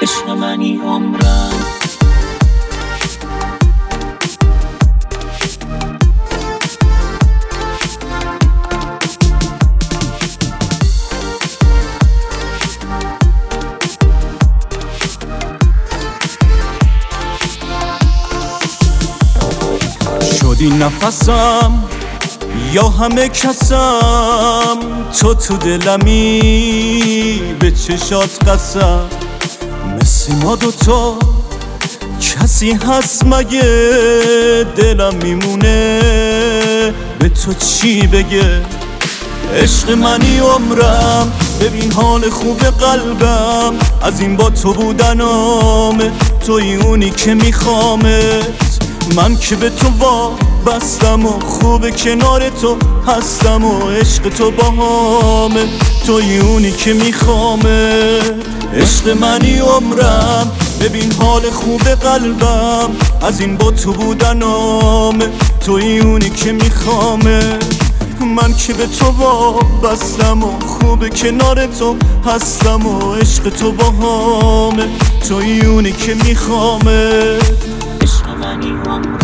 عشق منی عمرم. شدی نفسم یا همه کسم، تو دلمی به چشات قسم. مثل ما دوتا کسی هست مگه؟ دلم میمونه به تو چی بگه؟ عشق منی عمرم، ببین حال خوب قلبم. از این با تو بودنامه، توی اونی که میخوامت. من که به تو بستم و خوب کنار تو هستم و عشق تو باهامه، توی اونی که میخوامه. عشق منی عمرم، ببین حال خوب قلبم. از این با تو بودنامه، توی اونی که میخوامه. من که به تو بستم و خوب کنار تو هستم و عشق تو باهامه، توی اونی که میخوامه. عشق منی عمرم.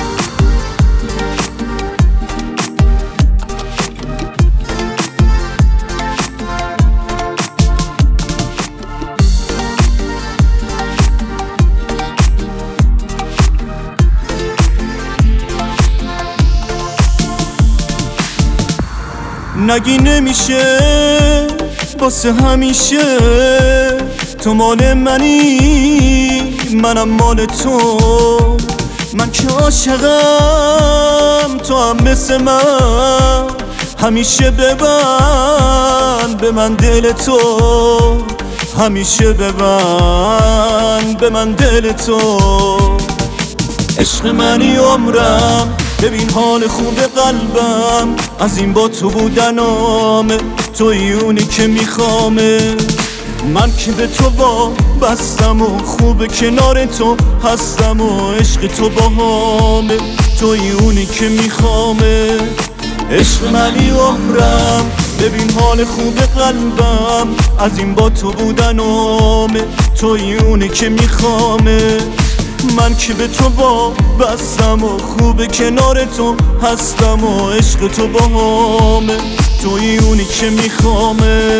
نگی نمیشه واسه همیشه، تو مال منی منم مال تو. من که عاشقم تو هم مثل من، همیشه ببند به من دل تو. همیشه ببند به من دل تو. عشق منی عمرم، ببین حال خوب قلبم. از این با تو بودنامه، توی اونی که میخوامه. من که به تو بستم و خوب کنار تو هستم و عشق تو باهامه، توی اونی که میخوامه. عشق منی عمرم، ببین حال خوب قلبم. از این با تو بودنامه، توی اونی که میخوامه. من که به تو بستم و خوب کنار تو هستم و عشق تو باهامه، توی اونی که میخوامه.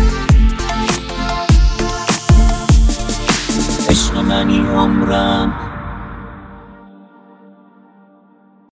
عشق منی عمرم.